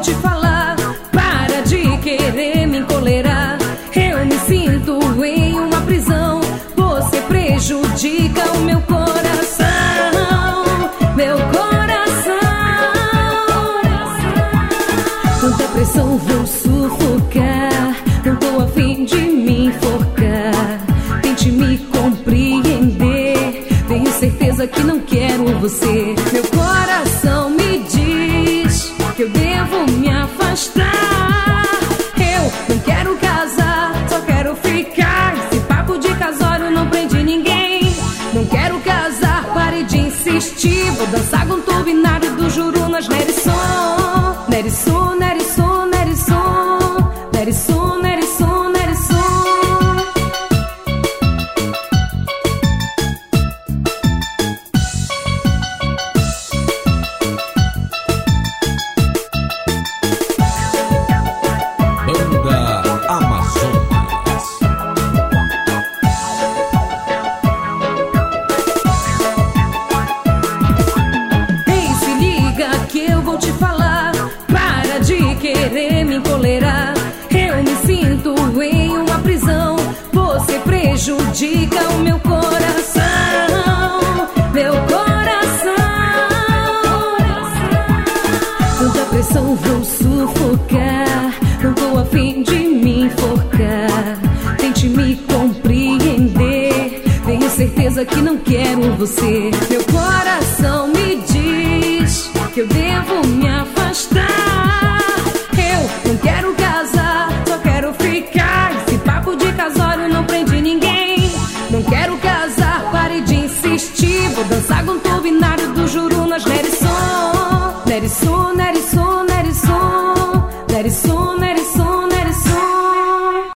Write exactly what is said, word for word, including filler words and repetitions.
te falar. Para de querer me encolerar. Eu me sinto em uma prisão. Você prejudica o meu coração. Meu coração. Tanta pressão, vou sufocar. Não tô a fim de me enforcar. Tente me compreender. Tenho certeza que não quero você. Meu coração me diz que eu devo me afastar. Eu não quero casar, só quero ficar. Esse papo de casório não prende ninguém. Não quero casar, pare de insistir. Vou dançar com o binário do Jurunas. Nerisson, Nerisson, Nerisson, Nerisson, Nerisson, Nerisson, Nerisson. Querer me encolerar. Eu me sinto em uma prisão. Você prejudica o meu coração. Meu coração. Tanta pressão, vou sufocar. Não tô a fim de me enforcar. Tente me compreender. Tenho certeza que não quero você. Meu coração me diz que eu devo me afastar. Eu não quero casar, só quero ficar. Esse papo de casório não prende ninguém. Não quero casar, pare de insistir. Vou dançar com o binário do Jurunas. Nerisson, Nerisson, Nerisson.